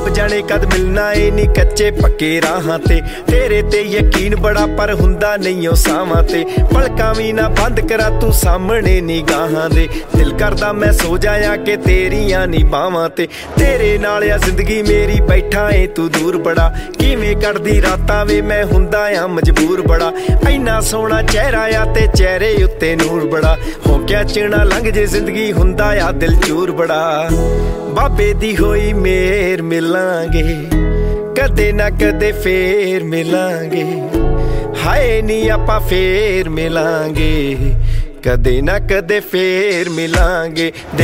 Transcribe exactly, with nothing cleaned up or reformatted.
ਜਾਣੇ ਕਦ ਮਿਲਣਾ ਏ ਨੀ ਕੱਚੇ ਪੱਕੇ ਰਾਹਾਂ ਤੇ। ਤੇਰੇ ਤੇ ਯਕੀਨ ਬੜਾ ਪਰ ਹੁੰਦਾ ਨਹੀਂ ਉਹ ਸਾਵਾਂ ਤੇ। ਪਲਕਾਂ ਵੀ ਨਾ ਬੰਦ ਕਰਾਂ ਤੂੰ ਸਾਹਮਣੇ ਨਿਗਾਹਾਂ ਦੇ। ਦਿਲ ਕਰਦਾ ਮੈਂ ਸੋ ਜਾਇਆ ਕਿ ਤੇਰੀਆਂ ਨੀ ਬਾਵਾਂ ਤੇ। ਤੇਰੇ ਨਾਲ ਆ ਜ਼ਿੰਦਗੀ ਮੇਰੀ ਬੈਠਾ ਏ ਤੂੰ ਦੂਰ ਬੜਾ। ਕਿਵੇਂ ਕੱਢਦੀ ਰਾਤਾਂ ਵੇ ਮੈਂ ਹੁੰਦਾ ਆ ਮਜਬੂਰ ਬੜਾ। ਇੰਨਾ ਸੋਹਣਾ ਚਿਹਰਾ ਆ ਤੇ ਚਿਹਰੇ ਉੱਤੇ ਨੂਰ ਬੜਾ। ਹੋ ਕਿਆ ਚਿਣਾ ਲੰਘ ਜੇ ਜ਼ਿੰਦਗੀ ਹੁੰਦਾ ਆ ਦਿਲ ਚੂਰ ਬੜਾ। ਬਾਬੇ ਦੀ ਹੋਈ ਮੇਰ ਮਿਲਾਂਗੇ ਕਦੇ ਨਾ ਕਦੇ ਫੇਰ ਮਿਲਾਂਗੇ। ਹਾਏ ਨੀ ਆਪਾਂ ਫੇਰ ਮਿਲਾਂਗੇ ਕਦੇ ਨਾ ਕਦੇ ਫੇਰ ਮਿਲਾਂਗੇ।